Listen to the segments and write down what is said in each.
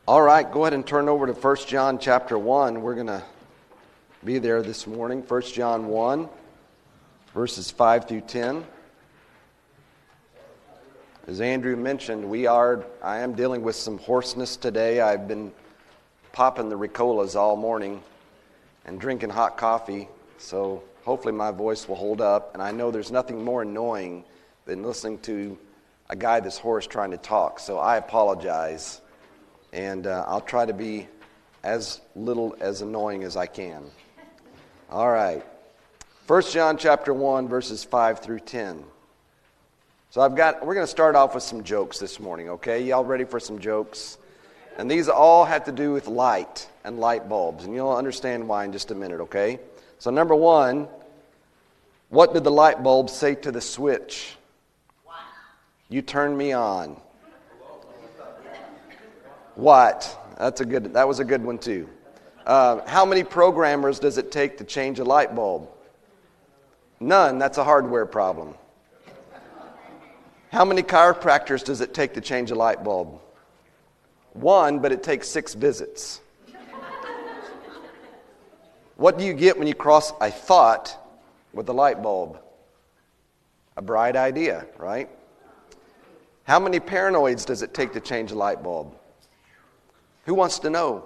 All right, go ahead and turn over to 1 John chapter 1. We're going to be there this morning. 1 John 1, verses 5 through 10. As Andrew mentioned, I am dealing with some hoarseness today. I've been popping the Ricolas all morning and drinking hot coffee, so hopefully my voice will hold up. And I know there's nothing more annoying than listening to a guy that's hoarse trying to talk, so I apologize. And I'll try to be as little as annoying as I can. All right. 1 John chapter 1, verses 5 through 10. So we're going to start off with some jokes this morning, okay? Y'all ready for some jokes? And these all have to do with light and light bulbs. And you'll understand why in just a minute, okay? So number one, what did the light bulb say to the switch? You turn me on. What? That was a good one too. How many programmers does it take to change a light bulb? None. That's a hardware problem. How many chiropractors does it take to change a light bulb? One, but it takes 6 visits. What do you get when you cross a thought with a light bulb? A bright idea, right? How many paranoids does it take to change a light bulb? Who wants to know?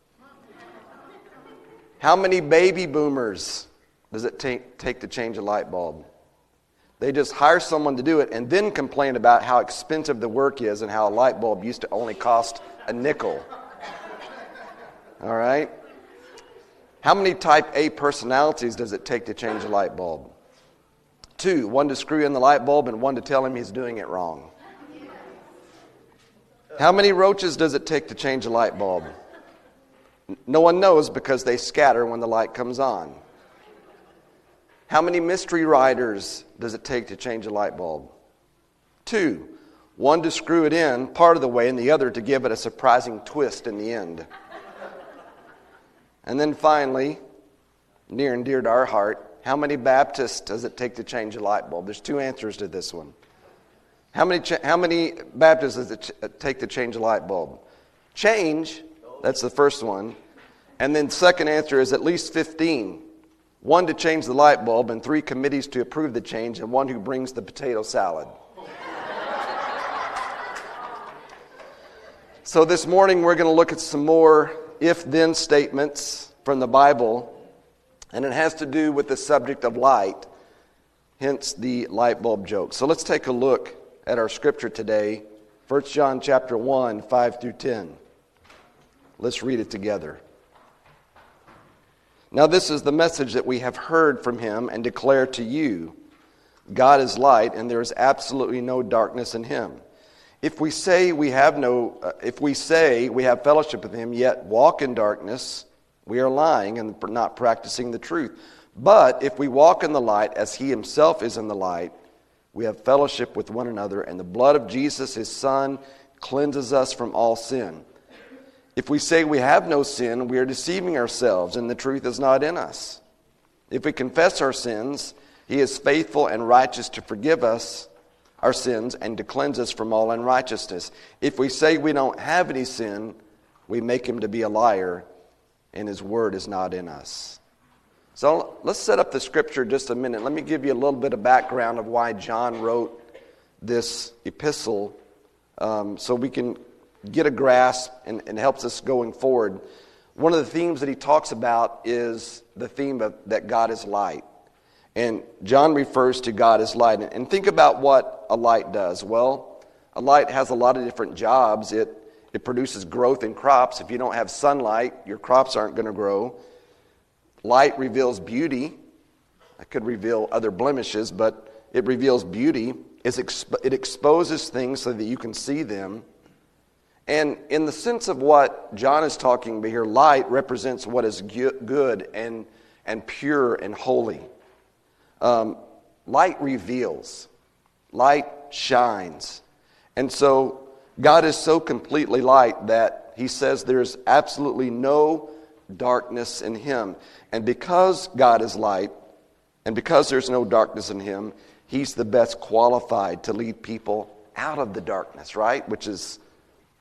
How many baby boomers does it take to change a light bulb? They just hire someone to do it and then complain about how expensive the work is and how a light bulb used to only cost a nickel. All right? How many type A personalities does it take to change a light bulb? 2, one to screw in the light bulb and one to tell him he's doing it wrong. How many roaches does it take to change a light bulb? No one knows because they scatter when the light comes on. How many mystery riders does it take to change a light bulb? 2, one to screw it in part of the way and the other to give it a surprising twist in the end. And then finally, near and dear to our heart, how many Baptists does it take to change a light bulb? There's 2 answers to this one. How many Baptists does it take to change a light bulb? Change, that's the first one. And then second answer is at least 15. 1 to change the light bulb and 3 committees to approve the change and 1 who brings the potato salad. So this morning we're going to look at some more if-then statements from the Bible. And it has to do with the subject of light. Hence the light bulb joke. So let's take a look at our scripture today, 1 John chapter 1, 5 through 10. Let's read it together. Now this is the message that we have heard from him and declare to you. God is light, and there is absolutely no darkness in him. If we say we have fellowship with him, yet walk in darkness, we are lying and not practicing the truth. But if we walk in the light as he himself is in the light, we have fellowship with one another, and the blood of Jesus, his Son, cleanses us from all sin. If we say we have no sin, we are deceiving ourselves, and the truth is not in us. If we confess our sins, he is faithful and righteous to forgive us our sins and to cleanse us from all unrighteousness. If we say we don't have any sin, we make him to be a liar, and his word is not in us. So let's set up the scripture just a minute. Let me give you a little bit of background of why John wrote this epistle so we can get a grasp and helps us going forward. One of the themes that he talks about is the theme of that God is light. And John refers to God as light. And think about what a light does. Well, a light has a lot of different jobs. It produces growth in crops. If you don't have sunlight, your crops aren't going to grow. Light reveals beauty. It could reveal other blemishes, but it reveals beauty. It exposes things so that you can see them. And in the sense of what John is talking about here, light represents what is good and pure and holy. Light reveals. Light shines. And so God is so completely light that he says there's absolutely no darkness in him. And because God is light, and because there's no darkness in him, he's the best qualified to lead people out of the darkness, right? Which is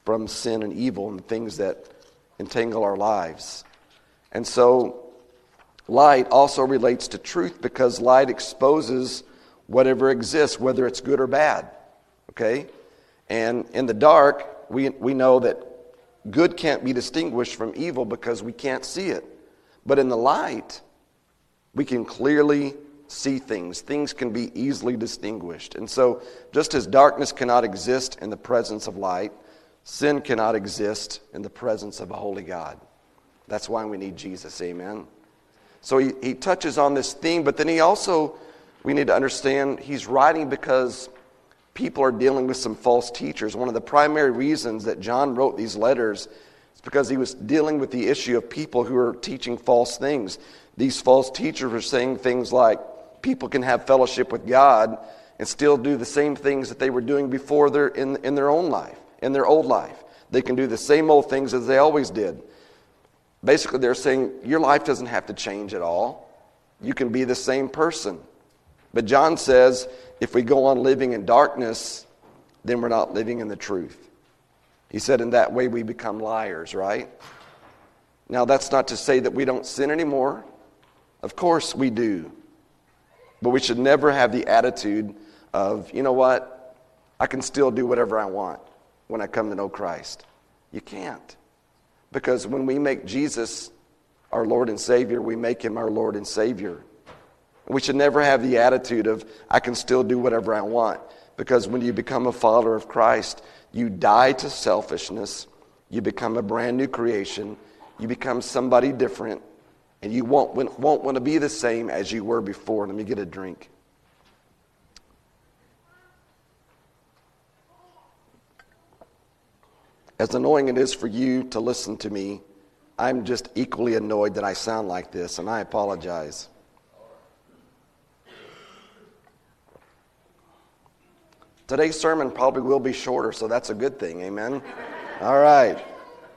from sin and evil and things that entangle our lives. And so light also relates to truth because light exposes whatever exists, whether it's good or bad. Okay? And in the dark, we know that good can't be distinguished from evil because we can't see it. But in the light, we can clearly see things. Things can be easily distinguished. And so, just as darkness cannot exist in the presence of light, sin cannot exist in the presence of a holy God. That's why we need Jesus, amen? So he touches on this theme, but then we need to understand he's writing because people are dealing with some false teachers. One of the primary reasons that John wrote these letters is because he was dealing with the issue of people who are teaching false things. These false teachers are saying things like people can have fellowship with God and still do the same things that they were doing before they're in their own life, in their old life. They can do the same old things as they always did. Basically, they're saying your life doesn't have to change at all. You can be the same person. But John says if we go on living in darkness, then we're not living in the truth. He said in that way we become liars, right? Now, that's not to say that we don't sin anymore. Of course we do. But we should never have the attitude of, you know what, I can still do whatever I want when I come to know Christ. You can't. Because when we make Jesus our Lord and Savior, we make Him our Lord and Savior. We should never have the attitude of, I can still do whatever I want. Because when you become a follower of Christ, you die to selfishness, you become a brand new creation, you become somebody different, and you won't want to be the same as you were before. Let me get a drink. As annoying it is for you to listen to me, I'm just equally annoyed that I sound like this, and I apologize. Today's sermon probably will be shorter, so that's a good thing, amen? All right.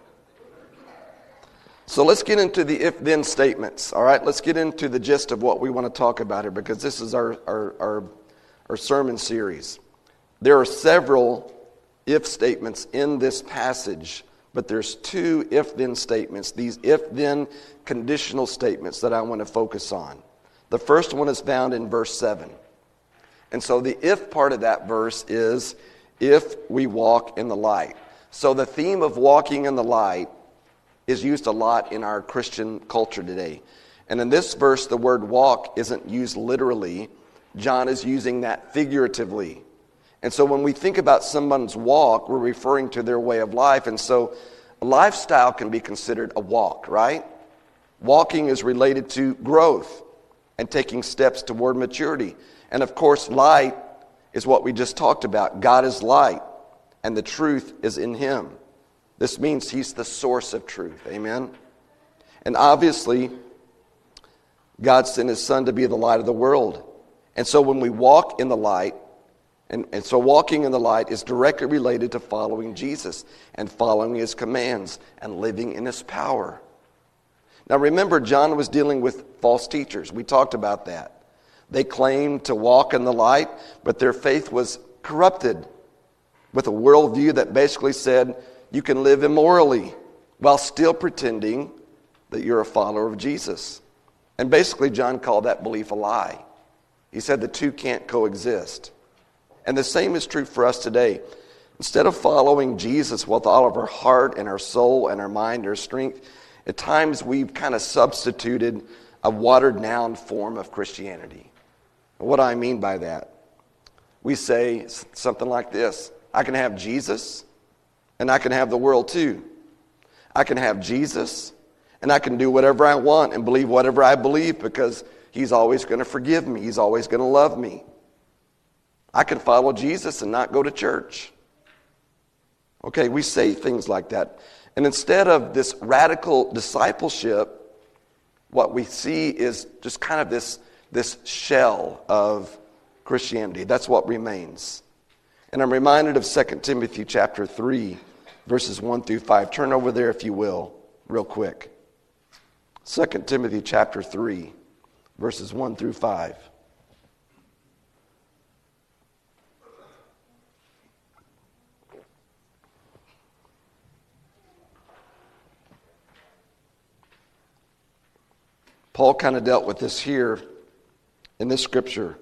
So let's get into the if-then statements, all right? Let's get into the gist of what we want to talk about here, because this is our sermon series. There are several if statements in this passage, but there's two if-then statements, these if-then conditional statements that I want to focus on. The first one is found in verse 7. And so the if part of that verse is, if we walk in the light. So the theme of walking in the light is used a lot in our Christian culture today. And in this verse, the word walk isn't used literally. John is using that figuratively. And so when we think about someone's walk, we're referring to their way of life. And so a lifestyle can be considered a walk, right? Walking is related to growth and taking steps toward maturity. And of course, light is what we just talked about. God is light, and the truth is in Him. This means He's the source of truth. Amen? And obviously, God sent His Son to be the light of the world. And so when we walk in the light, and so walking in the light is directly related to following Jesus and following His commands and living in His power. Now remember, John was dealing with false teachers. We talked about that. They claimed to walk in the light, but their faith was corrupted with a worldview that basically said you can live immorally while still pretending that you're a follower of Jesus. And basically, John called that belief a lie. He said the two can't coexist. And the same is true for us today. Instead of following Jesus with all of our heart and our soul and our mind and our strength, at times we've kind of substituted a watered-down form of Christianity. What do I mean by that? We say something like this: I can have Jesus, and I can have the world too. I can have Jesus, and I can do whatever I want and believe whatever I believe because He's always going to forgive me. He's always going to love me. I can follow Jesus and not go to church. Okay, we say things like that. And instead of this radical discipleship, what we see is just kind of this shell of Christianity. That's what remains. And I'm reminded of 2 Timothy chapter 3, verses 1 through 5. Turn over there if you will, real quick. 2 Timothy chapter 3, verses 1 through 5. Paul kind of dealt with this here in this scripture.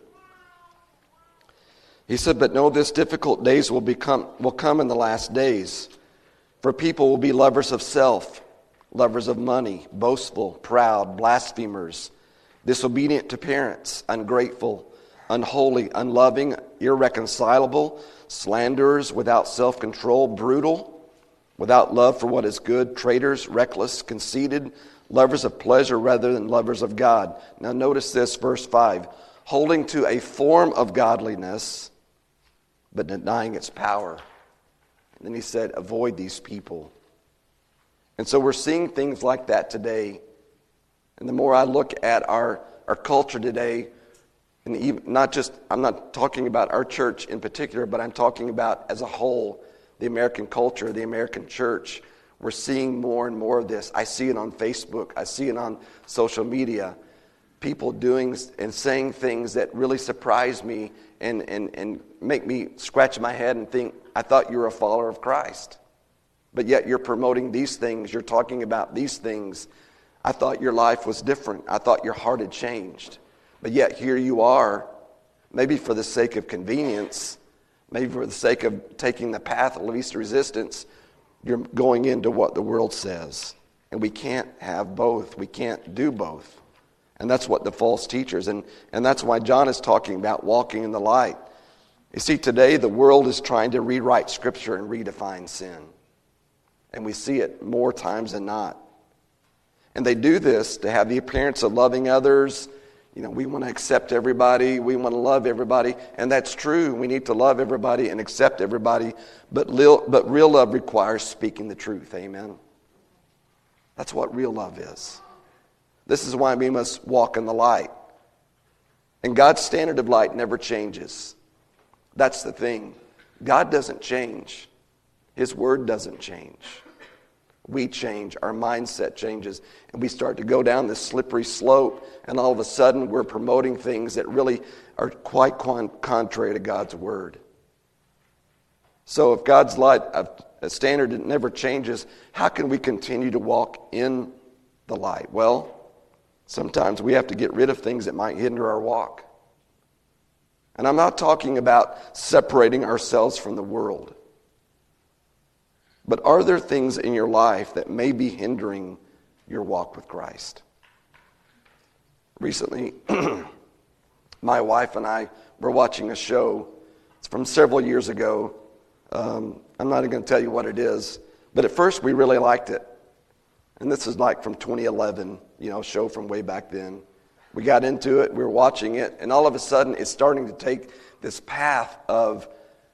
He said, "But know this, difficult days will come in the last days. For people will be lovers of self, lovers of money, boastful, proud, blasphemers, disobedient to parents, ungrateful, unholy, unloving, irreconcilable, slanderers, without self-control, brutal, without love for what is good, traitors, reckless, conceited, lovers of pleasure rather than lovers of God." Now notice this, verse 5. "Holding to a form of godliness, but denying its power." And then he said, "Avoid these people." And so we're seeing things like that today. And the more I look at our culture today, and even I'm not talking about our church in particular, but I'm talking about as a whole, the American culture, the American church. We're seeing more and more of this. I see it on Facebook. I see it on social media. People doing and saying things that really surprise me and make me scratch my head and think, I thought you were a follower of Christ. But yet you're promoting these things. You're talking about these things. I thought your life was different. I thought your heart had changed. But yet here you are, maybe for the sake of convenience, maybe for the sake of taking the path of least resistance, you're going into what the world says. And we can't have both. We can't do both. And that's what the false teachers, and that's why John is talking about walking in the light. You see, today the world is trying to rewrite Scripture and redefine sin. And we see it more times than not. And they do this to have the appearance of loving others. You know, we want to accept everybody. We want to love everybody. And that's true. We need to love everybody and accept everybody. But real love requires speaking the truth. Amen. That's what real love is. This is why we must walk in the light. And God's standard of light never changes. That's the thing. God doesn't change. His word doesn't change. We change. Our mindset changes. And we start to go down this slippery slope. And all of a sudden we're promoting things that really are quite contrary to God's word. So if God's light, a standard that never changes, how can we continue to walk in the light? Well, sometimes we have to get rid of things that might hinder our walk. And I'm not talking about separating ourselves from the world. But are there things in your life that may be hindering your walk with Christ? Recently, my wife and I were watching a show. It's from several years ago. I'm not even going to tell you what it is. But at first we really liked it. And this is like from 2011, a show from way back then. We got into it, we were watching it, and all of a sudden it's starting to take this path of,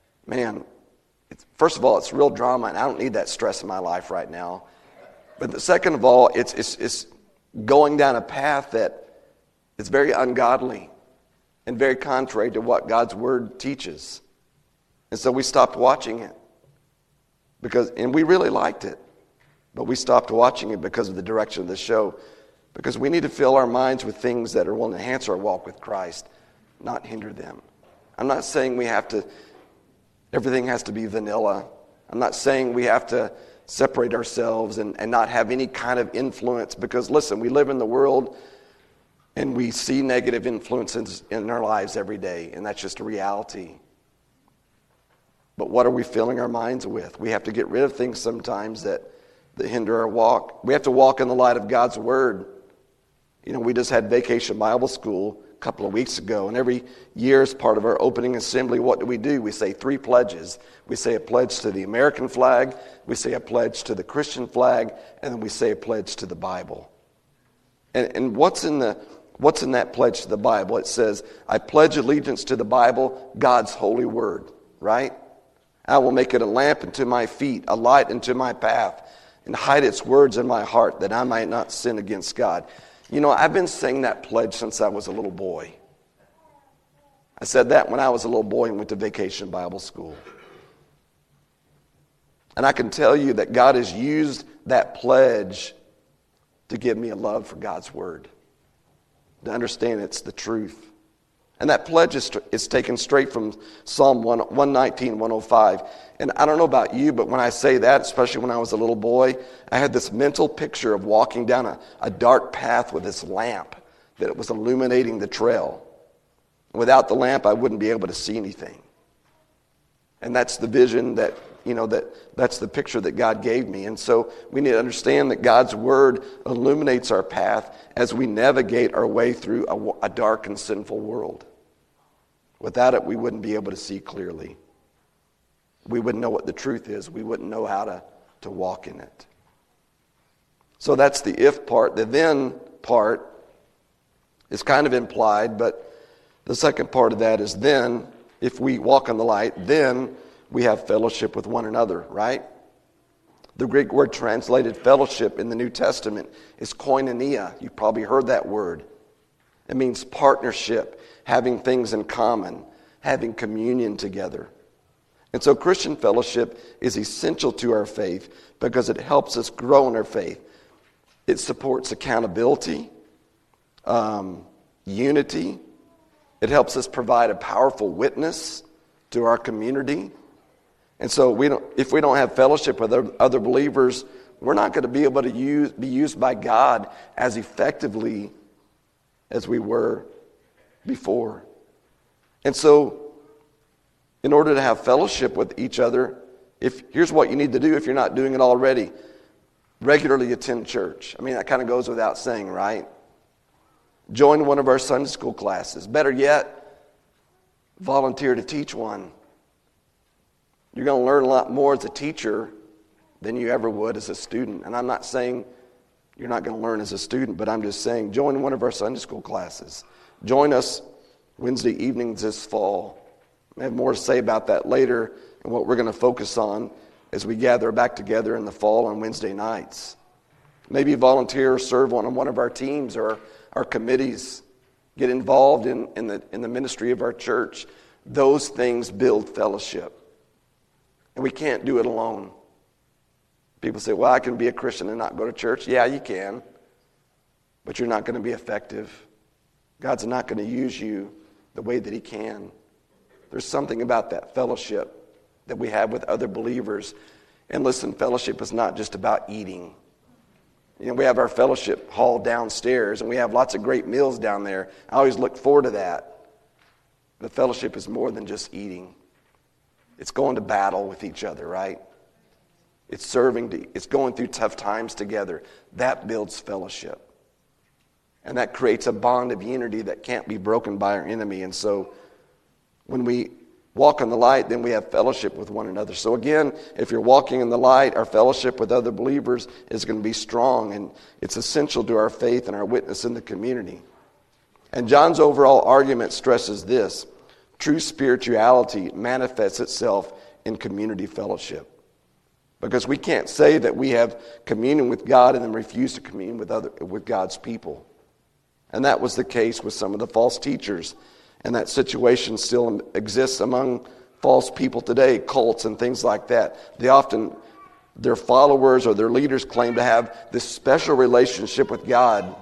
first of all, it's real drama, and I don't need that stress in my life right now. But second of all, it's going down a path that is very ungodly and very contrary to what God's word teaches. And so we stopped watching it and we really liked it. But we stopped watching it because of the direction of the show. Because we need to fill our minds with things that are will enhance our walk with Christ, not hinder them. I'm not saying everything has to be vanilla. I'm not saying we have to separate ourselves and not have any kind of influence. Because listen, we live in the world and we see negative influences in our lives every day. And that's just a reality. But what are we filling our minds with? We have to get rid of things sometimes that hinder our walk. We have to walk in the light of God's word. We just had Vacation Bible School a couple of weeks ago, and every year as part of our opening assembly, what do? We say 3 pledges. We say a pledge to the American flag, we say a pledge to the Christian flag, and then we say a pledge to the Bible. And what's in that pledge to the Bible? It says, I pledge allegiance to the Bible, God's holy word, right? I will make it a lamp unto my feet, a light unto my path, and hide its words in my heart that I might not sin against God. I've been saying that pledge since I was a little boy. I said that when I was a little boy and went to Vacation Bible School. And I can tell you that God has used that pledge to give me a love for God's word, to understand it's the truth. And that pledge is taken straight from Psalm 119, 105. And I don't know about you, but when I say that, especially when I was a little boy, I had this mental picture of walking down a dark path with this lamp that it was illuminating the trail. Without the lamp, I wouldn't be able to see anything. And that's the vision that's the picture that God gave me. And so we need to understand that God's word illuminates our path as we navigate our way through a dark and sinful world. Without it, we wouldn't be able to see clearly. We wouldn't know what the truth is. We wouldn't know how to walk in it. So that's the if part. The then part is kind of implied, but the second part of that is then, if we walk in the light, then we have fellowship with one another, right? The Greek word translated fellowship in the New Testament is koinonia. You've probably heard that word. It means partnership, having things in common, having communion together. And so Christian fellowship is essential to our faith because it helps us grow in our faith. It supports accountability, unity. It helps us provide a powerful witness to our community. And so if we don't have fellowship with other believers, we're not going to be able to be used by God as effectively as we were before. And so in order to have fellowship with each other, here's what you need to do if you're not doing it already. Regularly attend church. I mean, that kind of goes without saying, right? Join one of our Sunday school classes. Better yet, volunteer to teach one. You're going to learn a lot more as a teacher than you ever would as a student. And I'm not saying you're not going to learn as a student, but I'm just saying join one of our Sunday school classes. Join us Wednesday evenings this fall. I have more to say about that later and what we're going to focus on as we gather back together in the fall on Wednesday nights. Maybe volunteer or serve on one of our teams or our committees. Get involved in the ministry of our church. Those things build fellowship. And we can't do it alone. People say, well, I can be a Christian and not go to church. Yeah, you can. But you're not going to be effective. God's not going to use you the way that He can. There's something about that fellowship that we have with other believers. And listen, fellowship is not just about eating. We have our fellowship hall downstairs, and we have lots of great meals down there. I always look forward to that. The fellowship is more than just eating. It's going to battle with each other, right? It's it's going through tough times together. That builds fellowship. And that creates a bond of unity that can't be broken by our enemy. And so when we walk in the light, then we have fellowship with one another. So again, if you're walking in the light, our fellowship with other believers is going to be strong, and it's essential to our faith and our witness in the community. And John's overall argument stresses this: true spirituality manifests itself in community fellowship. Because we can't say that we have communion with God and then refuse to commune with God's people. And that was the case with some of the false teachers. And that situation still exists among false people today, cults and things like that. Their followers or their leaders claim to have this special relationship with God,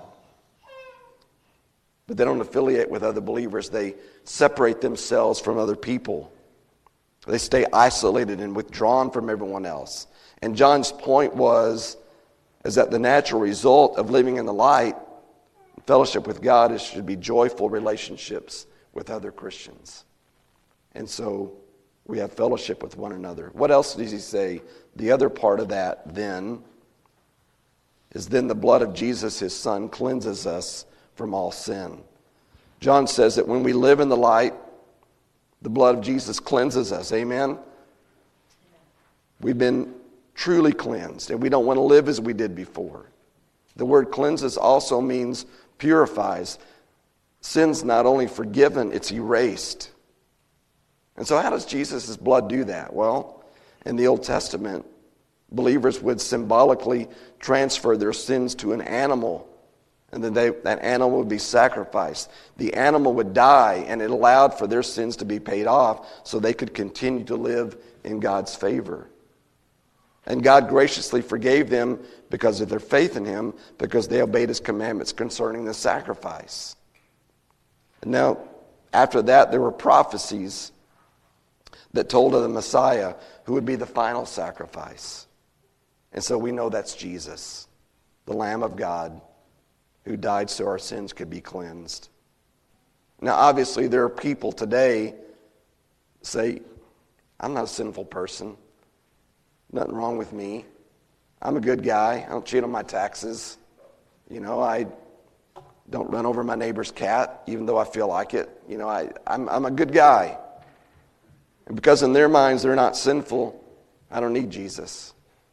but they don't affiliate with other believers. They separate themselves from other people. They stay isolated and withdrawn from everyone else. And John's point is that the natural result of living in the light, fellowship with God, should be joyful relationships with other Christians. And so we have fellowship with one another. What else does he say? The other part of that then is then the blood of Jesus, His Son, cleanses us from all sin. John says that when we live in the light, the blood of Jesus cleanses us. Amen? We've been truly cleansed, and we don't want to live as we did before. The word cleanses also means purifies. Sin's not only forgiven, it's erased. And so how does Jesus' blood do that? Well, in the Old Testament, believers would symbolically transfer their sins to an animal, and then that animal would be sacrificed. The animal would die, and it allowed for their sins to be paid off so they could continue to live in God's favor. And God graciously forgave them because of their faith in Him, because they obeyed His commandments concerning the sacrifice. And now, After that, there were prophecies that told of the Messiah who would be the final sacrifice. And so we know that's Jesus, the Lamb of God, who died so our sins could be cleansed. Now, obviously, there are people today say, I'm not a sinful person. Nothing wrong with me. I'm a good guy. I don't cheat on my taxes. I don't run over my neighbor's cat, even though I feel like it. I'm a good guy. And because in their minds they're not sinful, I don't need Jesus.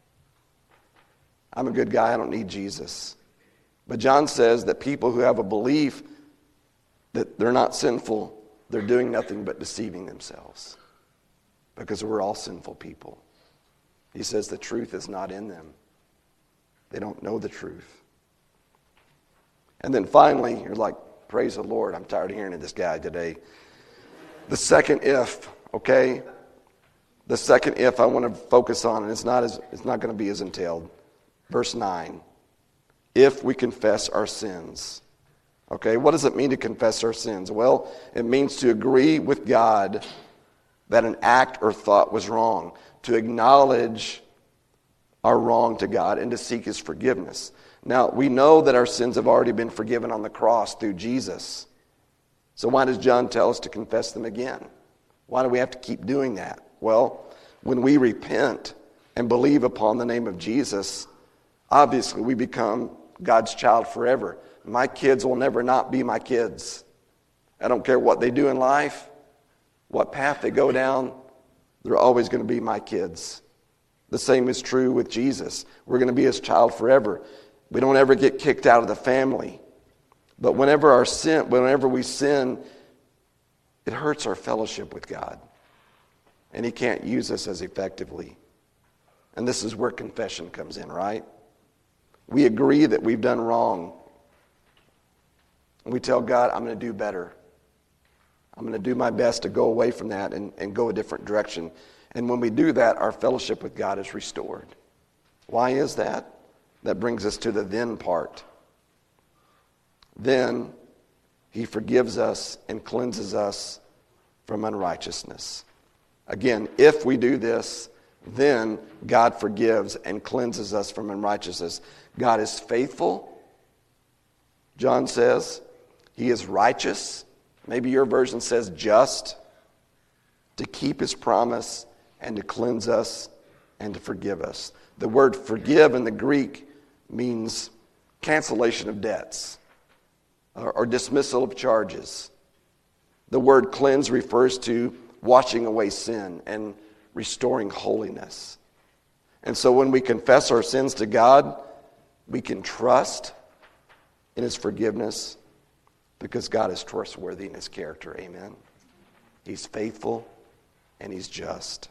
I'm a good guy. I don't need Jesus. But John says that people who have a belief that they're not sinful, they're doing nothing but deceiving themselves. Because we're all sinful people. He says the truth is not in them. They don't know the truth. And then finally, you're like, praise the Lord, I'm tired of hearing this guy today. The second if, okay? The second if I want to focus on, and it's not going to be as entailed. Verse 9. If we confess our sins. Okay, what does it mean to confess our sins? Well, it means to agree with God that an act or thought was wrong, to acknowledge our wrong to God and to seek His forgiveness. Now, we know that our sins have already been forgiven on the cross through Jesus. So why does John tell us to confess them again? Why do we have to keep doing that? Well, when we repent and believe upon the name of Jesus, obviously we become God's child forever. My kids will never not be my kids. I don't care what they do in life, what path they go down, they're always going to be my kids. The same is true with Jesus. We're going to be His child forever. We don't ever get kicked out of the family. But whenever we sin, it hurts our fellowship with God. And He can't use us as effectively. And this is where confession comes in, right? We agree that we've done wrong. And we tell God, I'm going to do better. I'm going to do my best to go away from that and go a different direction. And when we do that, our fellowship with God is restored. Why is that? That brings us to the then part. Then He forgives us and cleanses us from unrighteousness. Again, if we do this, then God forgives and cleanses us from unrighteousness. God is faithful, John says. He is righteous. Maybe your version says just, to keep His promise and to cleanse us and to forgive us. The word forgive in the Greek means cancellation of debts or dismissal of charges. The word cleanse refers to washing away sin and restoring holiness. And so when we confess our sins to God, we can trust in His forgiveness because God is trustworthy in His character. Amen. He's faithful and He's just.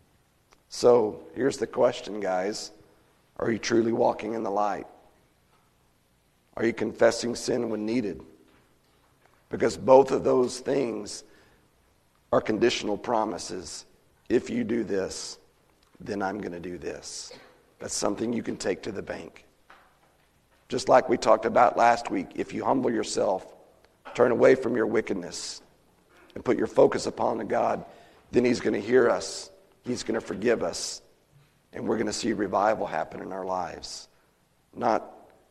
So here's the question, guys. Are you truly walking in the light? Are you confessing sin when needed? Because both of those things are conditional promises. If you do this, then I'm going to do this. That's something you can take to the bank. Just like we talked about last week, if you humble yourself, turn away from your wickedness, and put your focus upon the God, then He's going to hear us. He's going to forgive us. And we're going to see revival happen in our lives. Not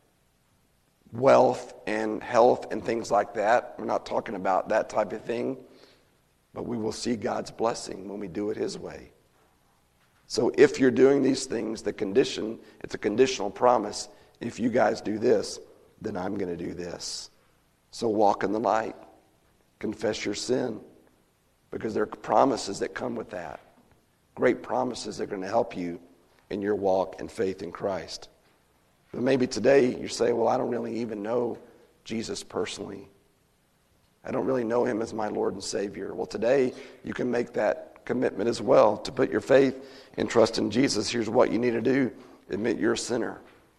wealth and health and things like that. We're not talking about that type of thing. But we will see God's blessing when we do it His way. So if you're doing these things, it's a conditional promise. If you guys do this, then I'm going to do this. So walk in the light. Confess your sin. Because there are promises that come with that. Great promises that are going to help you in your walk and faith in Christ. But maybe today you say, well, I don't really even know Jesus personally. I don't really know Him as my Lord and Savior. Well, today you can make that commitment as well to put your faith and trust in Jesus. Here's what you need to do. Admit you're a sinner.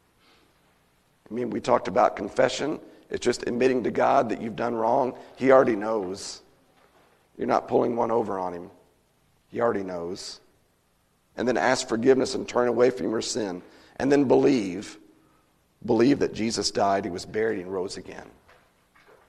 We talked about confession. It's just admitting to God that you've done wrong. He already knows. You're not pulling one over on Him. He already knows. And then ask forgiveness and turn away from your sin. And then believe that Jesus died, He was buried, and rose again.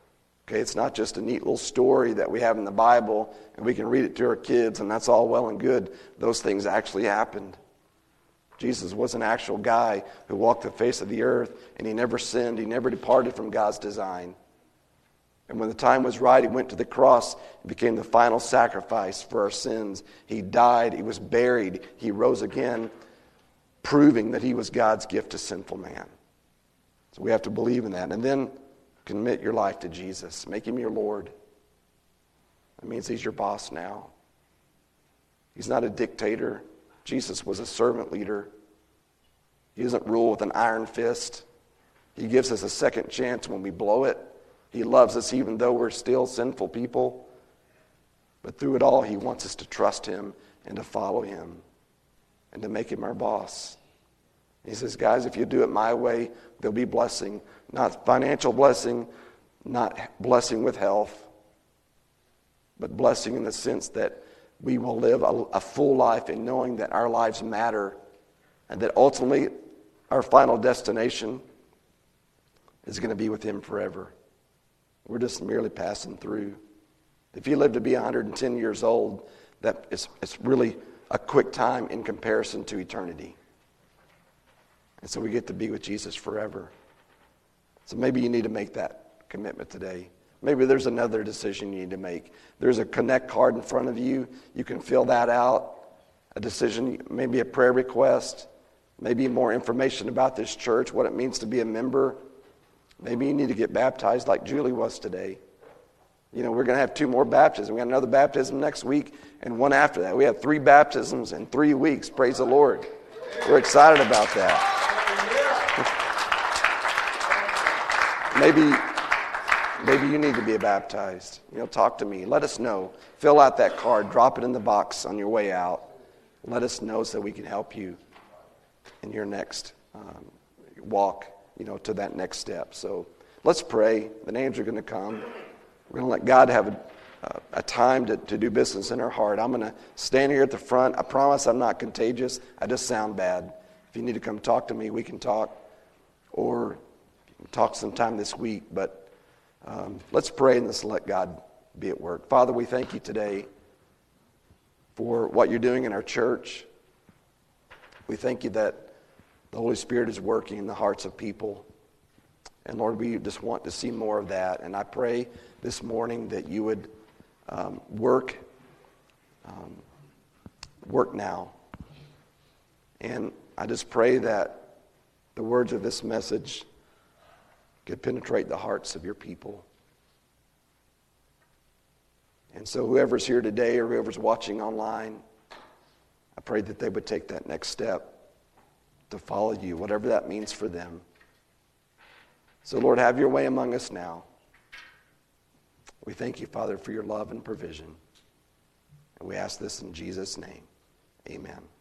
Okay, it's not just a neat little story that we have in the Bible and we can read it to our kids and that's all well and good. Those things actually happened. Jesus was an actual guy who walked the face of the earth, and he never sinned. He never departed from God's design. And when the time was right, he went to the cross and became the final sacrifice for our sins. He died, he was buried, he rose again, proving that he was God's gift to sinful man. So we have to believe in that. And then commit your life to Jesus. Make him your Lord. That means he's your boss now. He's not a dictator. Jesus was a servant leader. He doesn't rule with an iron fist. He gives us a second chance when we blow it. He loves us even though we're still sinful people. But through it all, he wants us to trust him and to follow him and to make him our boss. He says, guys, if you do it my way, there'll be blessing. Not financial blessing, not blessing with health, but blessing in the sense that we will live a full life in knowing that our lives matter and that ultimately our final destination is going to be with him forever. We're just merely passing through. If you live to be 110 years old, it's really a quick time in comparison to eternity. And so we get to be with Jesus forever. So maybe you need to make that commitment today. Maybe there's another decision you need to make. There's a Connect card in front of you. You can fill that out. A decision, maybe a prayer request, maybe more information about this church, what it means to be a member. Maybe you need to get baptized like Julie was today. You know, we're going to have 2 more baptisms. We got another baptism next week and one after that. We have 3 baptisms in 3 weeks. Praise the Lord. We're excited about that. Maybe you need to be baptized. You know, talk to me. Let us know. Fill out that card. Drop it in the box on your way out. Let us know so we can help you in your next walk, you know, to that next step. So let's pray. The names are going to come. We're going to let God have a time to do business in our heart. I'm going to stand here at the front. I promise I'm not contagious. I just sound bad. If you need to come talk to me, we can talk. Or you can talk sometime this week. But let's pray and let's let God be at work. Father, we thank you today for what you're doing in our church. We thank you that the Holy Spirit is working in the hearts of people. And Lord, we just want to see more of that. And I pray this morning that you would work now. And I just pray that the words of this message could penetrate the hearts of your people. And so whoever's here today or whoever's watching online, I pray that they would take that next step to follow you, whatever that means for them. So Lord, have your way among us now. We thank you, Father, for your love and provision. And we ask this in Jesus' name. Amen.